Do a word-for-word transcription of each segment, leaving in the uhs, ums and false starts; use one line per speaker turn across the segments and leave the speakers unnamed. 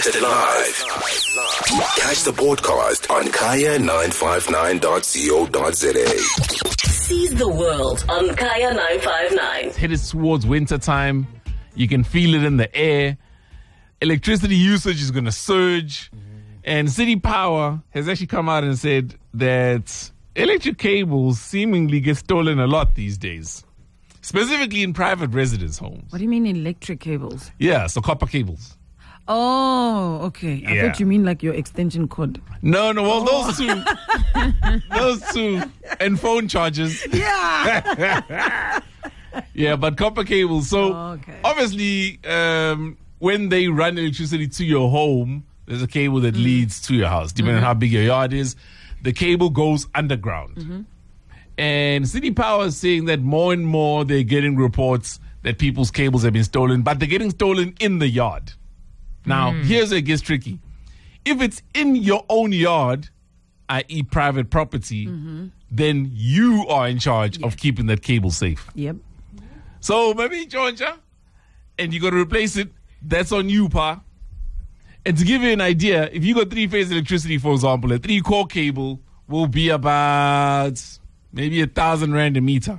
Broadcasted live. Catch the podcast on kaya nine five nine dot co dot za.
Seize the world on Kaya nine five nine.
It's headed towards winter time. You can feel it in the air. Electricity usage is going to surge. And City Power has actually come out and said that electric cables seemingly get stolen a lot these days, specifically in private residence homes.
What do you mean electric cables?
Yeah, so copper cables.
Oh, okay. I
Yeah.
thought you mean like your extension cord.
No, no, well, those two. those two. And phone chargers.
Yeah.
Yeah, but copper cables. So,
Oh, okay.
obviously, um, when they run electricity to your home, there's a cable that
Mm.
leads to your house, depending
Mm-hmm.
on how big your yard is. The cable goes underground.
Mm-hmm.
And City Power is saying that more and more they're getting reports that people's cables have been stolen, but they're getting stolen in the yard. Now,
Mm.
here's where it gets tricky. If it's in your own yard, that is private property,
Mm-hmm.
then you are in charge of keeping that cable safe.
Yep.
So maybe Georgia, and you got to replace it. That's on you, pa. And to give you an idea, if you got three-phase electricity, for example, a three-core cable will be about maybe a thousand rand a meter.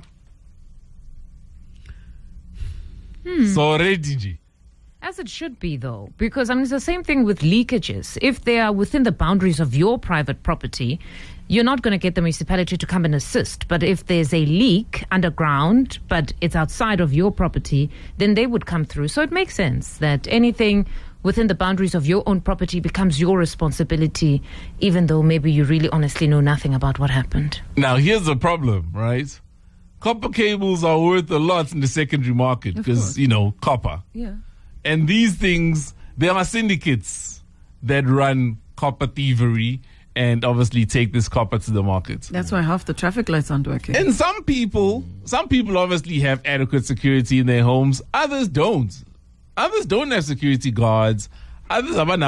Hmm.
So already,
As it should be, though, because I mean, it's the same thing with leakages. If they are within the boundaries of your private property, you're not going to get the municipality to come and assist. But if there's a leak underground, but it's outside of your property, then they would come through. So it makes sense that anything within the boundaries of your own property becomes your responsibility, even though maybe you really honestly know nothing about what happened.
Now, here's the problem, right? Copper cables are worth a lot in the secondary market because, you know, copper.
Yeah.
And these things, there are syndicates that run copper thievery and obviously take this copper to the market.
That's why half the traffic lights aren't working.
And some people, some people obviously have adequate security in their homes. Others don't. Others don't have security guards. Others are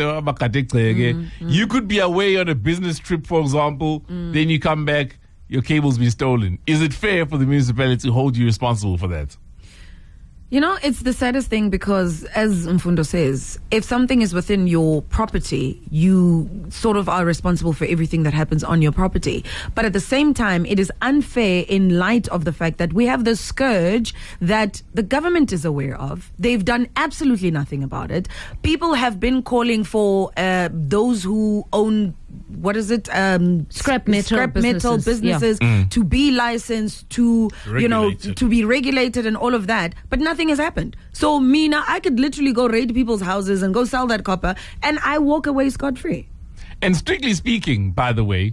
You could be away on a business trip, for example. Then you come back, your cable's been stolen. Is it fair for the municipality to hold you responsible for that?
You know, it's the saddest thing because, as Mfundo says, if something is within your property, you sort of are responsible for everything that happens on your property. But at the same time, it is unfair in light of the fact that we have this scourge that the government is aware of. They've done absolutely nothing about it. People have been calling for uh, those who own what is it? Um,
Scrap metal
scrap metal
businesses,
businesses
yeah.
to be licensed, to you know,
Regulated.
to be regulated and all of that. But nothing has happened. So Mina, I could literally go raid people's houses and go sell that copper, and I walk away scot free.
And strictly speaking, by the way,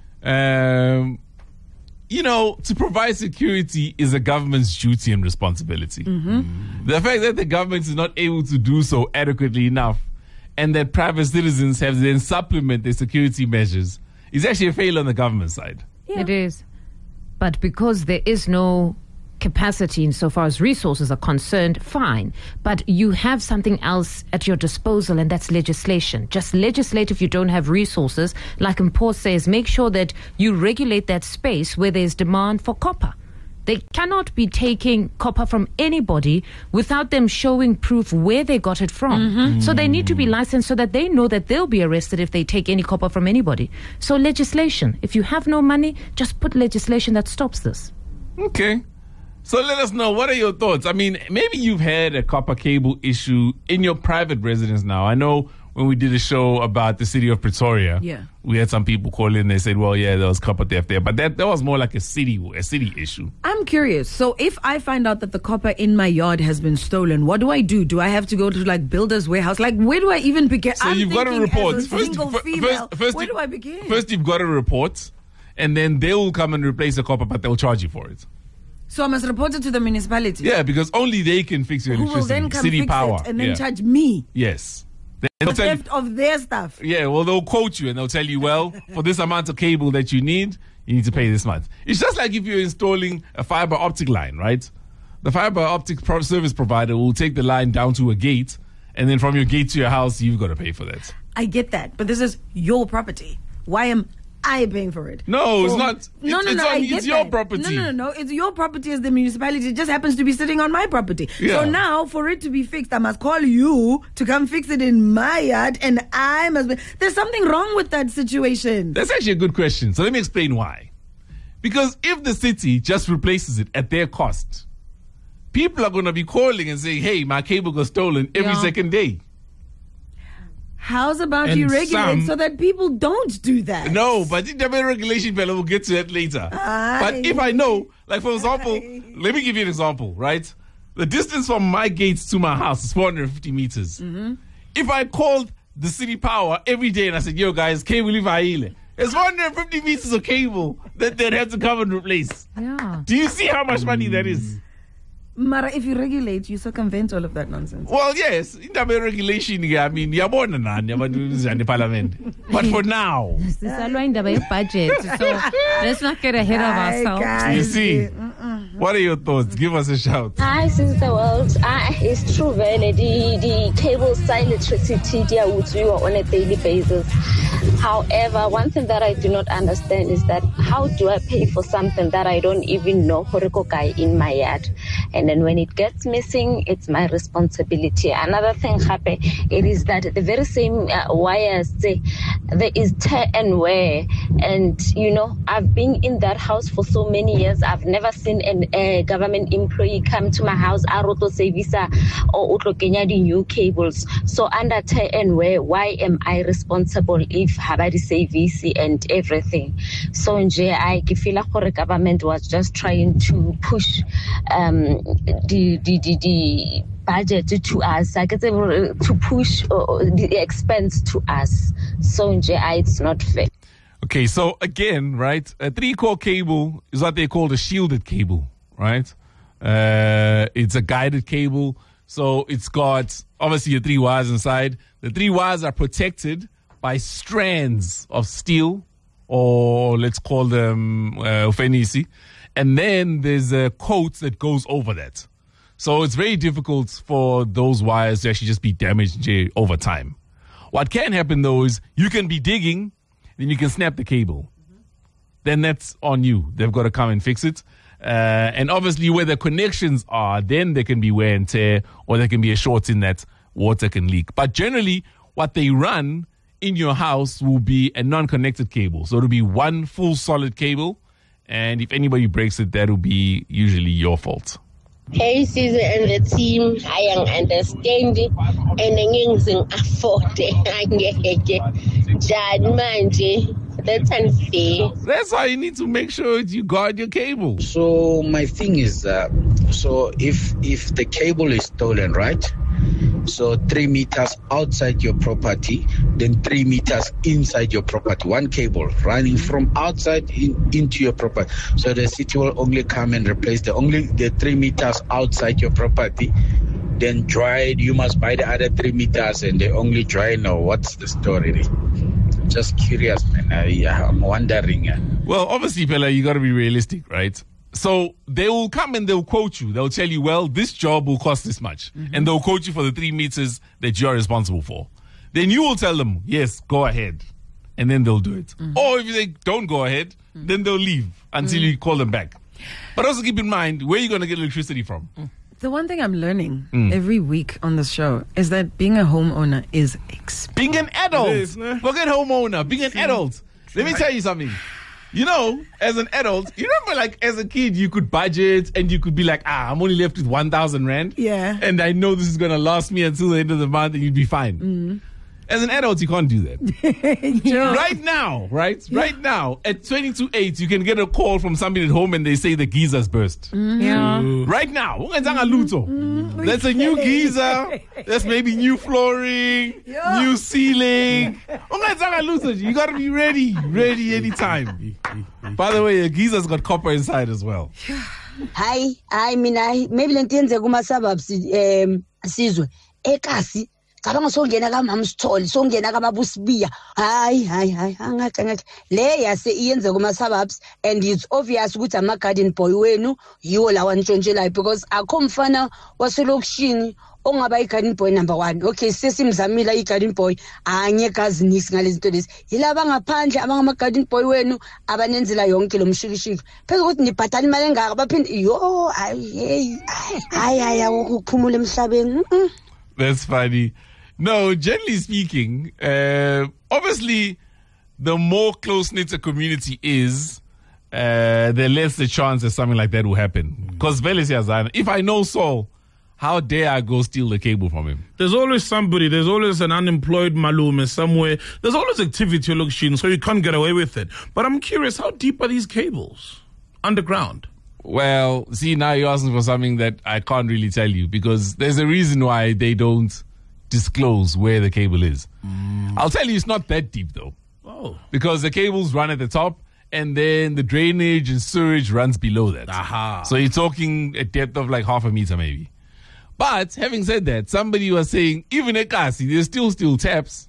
um, you know, to provide security is a government's duty and responsibility.
Mm-hmm.
The fact that the government is not able to do so adequately enough and that private citizens have to then supplement their security measures is actually a failure on the government side.
Yeah.
It is. But because there is no capacity insofar as resources are concerned, fine. But you have something else at your disposal, and that's legislation. Just legislate if you don't have resources. Like Mpho says, make sure that you regulate that space where there's demand for copper. They cannot be taking copper from anybody without them showing proof where they got it from.
Mm-hmm.
So they need to be licensed so that they know that they'll be arrested if they take any copper from anybody. So legislation. If you have no money, just put legislation that stops this.
Okay. So let us know, what are your thoughts? I mean, maybe you've had a copper cable issue in your private residence now. I know when we did a show about the city of Pretoria,
Yeah.
we had some people call in, they said, well, yeah, there was copper theft there. But that, that was more like a city a city issue.
I'm curious. So if I find out that the copper in my yard has been stolen, what do I do? Do I have to go to like Builder's Warehouse? Like, where do I even begin?
So
I'm
you've got to
thinking
report.
as a single
fir-
female,
first, first
where
you-
do I begin?
First, you've got to report, and then they will come and replace the copper, but they'll charge you for it.
So I must report it to the municipality.
Yeah, because only they can fix your
Who
electricity.
will then come
City
fix
power.
it and then
yeah.
charge me
Yes. Then
the
they'll tell you-
theft of their stuff.
Yeah, well, they'll quote you and they'll tell you, well, for this amount of cable that you need, you need to pay this much. It's just like if you're installing a fiber optic line, right? The fiber optic pro- service provider will take the line down to a gate, and then from your gate to your house, you've got to pay for that.
I get that, but this is your property. Why am I'm paying for it.
No, it's
For-
not.
No,
It's-
no,
it's
no.
on-
I
it's
get
your
that.
property.
No, no, no, no. It's your property as the municipality. It just happens to be sitting on my property.
Yeah.
So now, for it to be fixed, I must call you to come fix it in my yard, and I must be. There's something wrong with that situation.
That's actually a good question. So let me explain why. Because if the city just replaces it at their cost, people are going to be calling and saying, hey, my cable got stolen every
Yeah.
second day.
How's about
And
you regulate
some-
so that people don't do that?
No, but the double regulation fella will get to that later.
Aye.
But if I know, like for example, let me give you an example, right? The distance from my gates to my house is four hundred fifty meters.
Mm-hmm.
If I called the city power every day and I said, yo guys, cable ivaile, it's four hundred fifty meters of cable that they'd have to come and replace.
Yeah.
Do you see how much money that is?
Mara, if you regulate, you circumvent all of that nonsense.
Well, yes, in the regulation, I mean, yabona nani abantu in parliament. But for now,
Sisalwa indaba ye-budget, so let's not get ahead of
Aye,
ourselves.
guys.
you see, what are your thoughts? Give us a shout.
Hi, sister world. Ah, it's true, really. The, the cable side electricity, they are with you on a daily basis. However, one thing that I do not understand is that how do I pay for something that I don't even know horiko guy in my yard? And then when it gets missing, it's my responsibility. Another thing happen, it is that the very same uh, wires, they, there is tear and wear. And, you know, I've been in that house for so many years. I've never seen an, a government employee come to my house, aroto servisa or utlo kenya the new cables. So under tear and wear, why am I responsible if habari service and everything? So nje I feel like the government was just trying to push um the the the, the budget to us, I get to push uh, the expense to us. So nje I it's not fair.
Okay, so again, right, a three-core cable is what they call a shielded cable, right? Uh, it's a guided cable, so it's got obviously your three wires inside. The three wires are protected by strands of steel, or let's call them uh, fenisi, and then there's a coat that goes over that. So it's very difficult for those wires to actually just be damaged over time. What can happen though is you can be digging, then you can snap the cable. Then that's on you. They've got to come and fix it. Uh, and obviously where the connections are, then there can be wear and tear, or there can be a short in that water can leak. But generally, what they run in your house will be a non-connected cable. So it'll be one full solid cable. And if anybody breaks it, that'll be usually your fault.
Hey, Caesar and the team, I am understanding and ngingizing afford angeke. Jad manje, that's unfair.
That's why you need to make sure you guard your cable.
So my thing is, uh, so if if the cable is stolen, right? So three meters outside your property, then three meters inside your property. One cable running from outside in, into your property. So the city will only come and replace the only the three meters outside your property. Then dry. You must buy the other three meters, and they only dry now. What's the story? Just curious, man. I, I'm wondering. Uh,
Well, obviously, Pella, you got to be realistic, right? So they will come and they'll quote you. They'll tell you, well, this job will cost this much. Mm-hmm. And they'll quote you for the three meters that you're responsible for. Then you will tell them, yes, go ahead. And then they'll do it. Mm-hmm. Or if they don't go ahead, mm-hmm. then they'll leave until mm-hmm. you call them back. But also keep in mind, where are you going to get electricity from?
The one thing I'm learning mm. every week on this show is that being a homeowner is expensive.
Being an adult. Is, no? Forget homeowner. Being an adult. Let me tell you something. You know, as an adult, you remember like as a kid, you could budget and you could be like, ah, I'm only left with one thousand rand.
Yeah.
And I know this is going to last me until the end of the month and you'd be fine. Mm. As an adult, you can't do that.
Yeah.
Right now, right? Yeah. Right now, at twenty-two eight, you can get a call from somebody at home and they say the geyser's burst.
Mm-hmm. Yeah.
Right now. Mm-hmm. That's a new geyser. That's maybe new flooring, yeah. new ceiling. You got to be ready. Ready anytime. By the way, a geyser's got copper inside as well.
Hi, I mean, I maybe lentenze kuma suburbs um sizwe ekasi cabanga songena kaMamsitholi songena kaMabusibiya hayi hayi hayi angathi angathi le yase iyenze kuma suburbs, and it's obvious ukuthi ama garden boy wenu yiwo lawa ntshontshelayo, because akho mfana waselokishini ongaba i-garden boy number one. Okay, sesimzamile i-garden boy angekazi nix ngalezi zinto lezi. Yilaba ngaphandle abangama-garden boy wenu abanenzela yonke lo mshikishiki. Phela ukuthi nibhadala imali engaka baphinde yo hayi hayi hayi ukuphumula emhlabeni.
That's funny. No, generally speaking, uh, obviously, the more close-knit a community is, uh, the less the chance that something like that will happen. Because mm. if I know Saul, how dare I go steal the cable from him?
There's always somebody. There's always an unemployed malume somewhere. There's always activity, so you can't get away with it. But I'm curious, how deep are these cables underground?
Well, see, now you're asking for something that I can't really tell you because there's a reason why they don't disclose where the cable is. Mm. I'll tell you it's not that deep though.
Oh.
Because the cables run at the top and then the drainage and sewage runs below that.
Aha.
So you're talking a depth of like half a meter maybe. But having said that, somebody was saying even at Kasi, there's still still taps.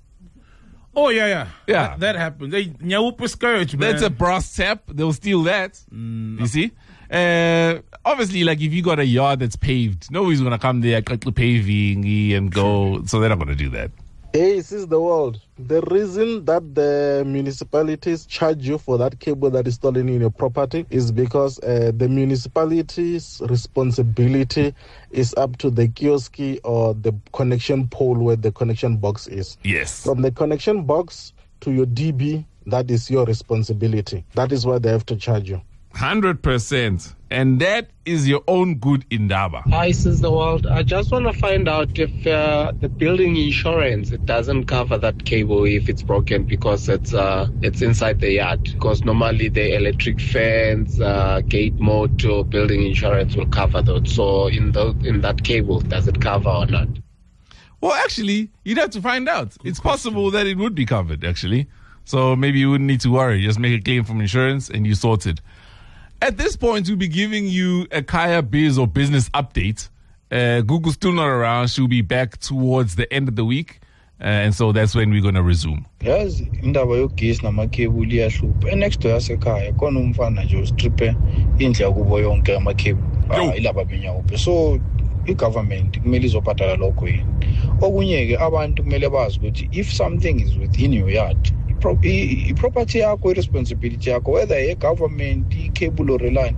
Oh yeah, yeah.
Yeah.
That, that happens. They nyawupa scourge, man.
That's a brass tap. They'll steal that.
Mm.
You see? Uh, obviously, like if you got a yard that's paved, nobody's gonna come there, cut the paving and go. So they're not gonna do that.
Hey, this is the world. The reason that the municipalities charge you for that cable that is stolen in your property is because uh, the municipality's responsibility is up to the kiosk or the connection pole where the connection box is.
Yes.
From the connection box to your D B, that is your responsibility. That is why they have to charge you.
one hundred percent. And that is your own good indaba.
Hi, this is the world. I just want to find out if uh, the building insurance, it doesn't cover that cable if it's broken because it's uh, it's inside the yard. Because normally the electric fence, uh, gate motor, building insurance will cover that. So in the in that cable, does it cover or not?
Well, actually, you'd have to find out. Good it's question. Possible that it would be covered, actually. So maybe you wouldn't need to worry. Just make a claim from insurance and you sort it. At this point, we'll be giving you a Kaya Biz or business update. Uh, Google's still not around. She'll be back towards the end of the week. Uh, and so that's when we're going to resume.
Yes, indaba yogesi namakebuli yahlupha. Enext door yasekhaya khona umfana nje ustripe indle yakubo yonke amakebuli. Ah ilaba benyawupe. So i-government kumele izobhadala lokho yini. Okunye ke abantu kumele bazi ukuthi if something is within your yard, i-property yakho, i-responsibility yakho, whether i-government, i-cable or line,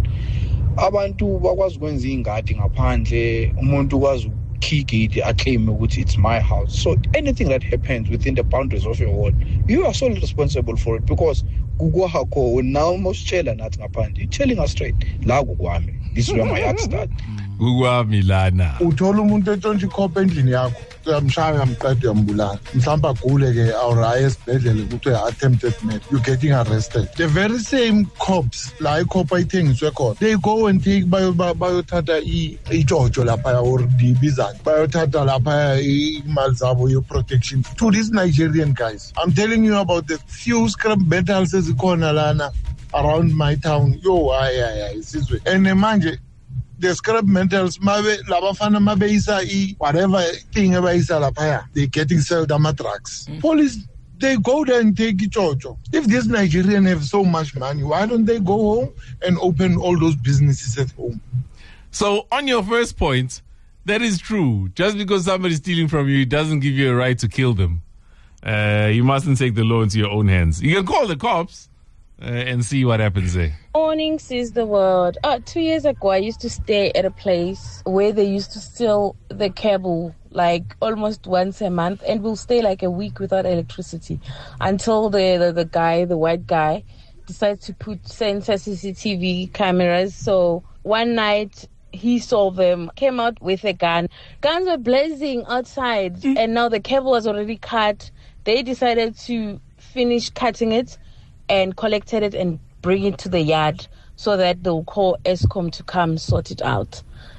abantu bakwazi ukwenza ingadi ngaphandle, umuntu ukwazi ukukhiga aclaim ukuthi it's my house. So anything that happens within the boundaries of your wall, you are solely responsible for it because kukwakho now mositshela nathi ngaphandle. You're telling us straight, la kukwami. This is where my yard starts.
Kukwami lana.
Uthola umuntu etshontsha ikhopha endlini yakho. Uyamshaya ngamqeda uyambulala. Mhlamba gule ke awuraye esibhedlela ukuthi attempted murder. You're getting arrested. The very same cops la ikhopha ithengiswe khona. They go and take bayothatha ijojo lapha or dibizana. Bayothatha lapha imali zabo your protection to these Nigerian guys. I'm telling you about the few scrap metals ezikhona lana around my town. Yo ay ay ay sizwe. And manje the scrap metals, mabe labafana mabe isa I whatever thing abayisa lapha, they getting sold on trucks. Mm. Police, they go there and take Ichocho. If these Nigerians have so much money, why don't they go home and open all those businesses at home?
So on your first point, that is true. Just because somebody's stealing from you, it doesn't give you a right to kill them. Uh, you mustn't take the law into your own hands. You can call the cops uh, and see what happens there.
Morning, sees the world. Uh, two years ago, I used to stay at a place where they used to steal the cable like almost once a month, and we'll stay like a week without electricity until the, the, the guy, the white guy, decided to put sensor C C T V cameras. So one night, he saw them, came out with a gun. Guns were blazing outside, mm. and now the cable was already cut. They decided to finish cutting it and collected it and bring it to the yard so that they'll call Eskom to come sort it out.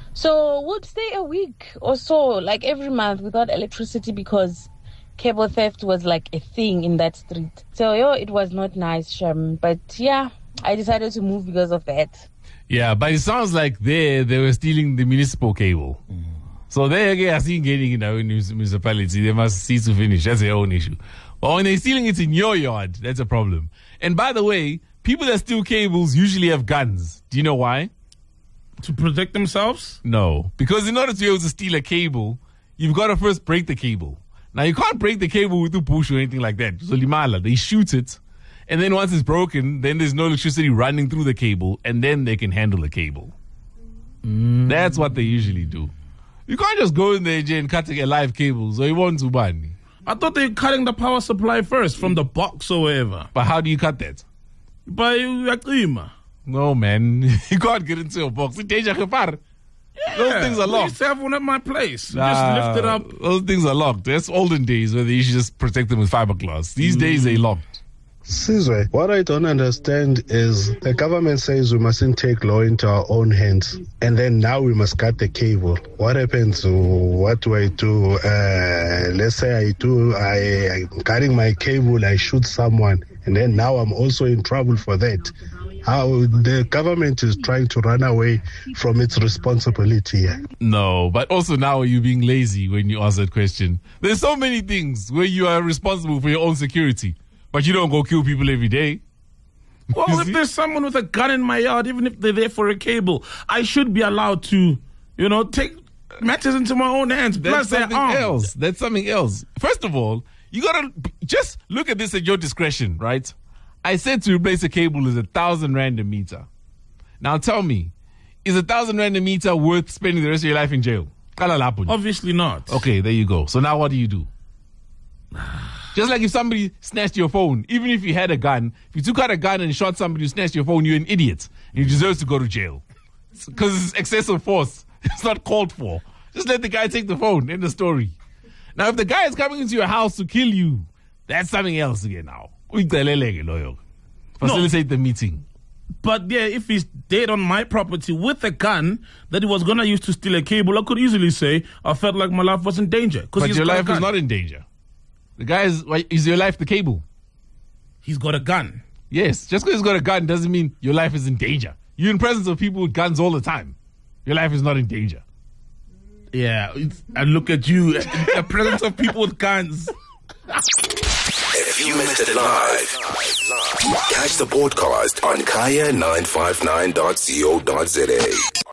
So we'd stay a week or so, like every month, without electricity because cable theft was like a thing in that street. So, yo, it was not nice, Sherman. But yeah, I decided to move because of that.
Yeah, but it sounds like they they were stealing the municipal cable. Mm. So they again are seen getting in our municipality. They must see to finish. That's their own issue. But when they're stealing it in your yard, that's a problem. And by the way, people that steal cables usually have guns. Do you know why?
To protect themselves?
No. Because in order to be able to steal a cable, you've got to first break the cable. Now, you can't break the cable with a push or anything like that. So, limala, they shoot it. And then once it's broken, then there's no electricity running through the cable. And then they can handle the cable. Mm. That's what they usually do. You can't just go in there and cut a live cable. So you want to ban.
I thought they were cutting the power supply first from the box or whatever.
But how do you cut that?
By a klima.
No, man. You can't get into a box. It's danger.
Yeah,
those things are locked.
I used to have one at my place.
Nah,
just lift it up.
Those things are locked. That's olden days where they used to just protect them with fiberglass. These mm. days, they locked.
Sizwe, what I don't understand is the government says we mustn't take law into our own hands, and then now we must cut the cable. What happens? What do I do? Uh, let's say I do, I, I'm cutting my cable, I shoot someone, and then now I'm also in trouble for that. How the government is trying to run away from its responsibility.
No, but also now you're being lazy when you ask that question. There's so many things where you are responsible for your own security. But you don't go kill people every day.
Well, if there's someone with a gun in my yard, even if they're there for a cable, I should be allowed to, you know, take matters into my own hands.
That's
Plus
something else. That's something else. First of all, you gotta just look at this at your discretion, right? I said to replace a cable is a thousand rand a meter. Now tell me, is a thousand rand a meter worth spending the rest of your life in jail?
Obviously not.
Okay, there you go. So now what do you do? Just like if somebody snatched your phone, even if you had a gun, if you took out a gun and shot somebody who snatched your phone, you're an idiot. And you deserve to go to jail. Because it's excessive force. It's not called for. Just let the guy take the phone. End the story. Now, if the guy is coming into your house to kill you, that's something else again now. Facilitate the meeting.
But yeah, if he's dead on my property with a gun that he was going to use to steal a cable, I could easily say I felt like my life was in danger.
But your life is not in danger. The guy is, is your life the cable?
He's got a gun.
Yes, just because he's got a gun doesn't mean your life is in danger. You're in presence of people with guns all the time. Your life is not in danger.
Yeah, and look at you, in the presence of people with guns.
If you missed it live, catch the podcast on kaya nine five nine dot co dot za.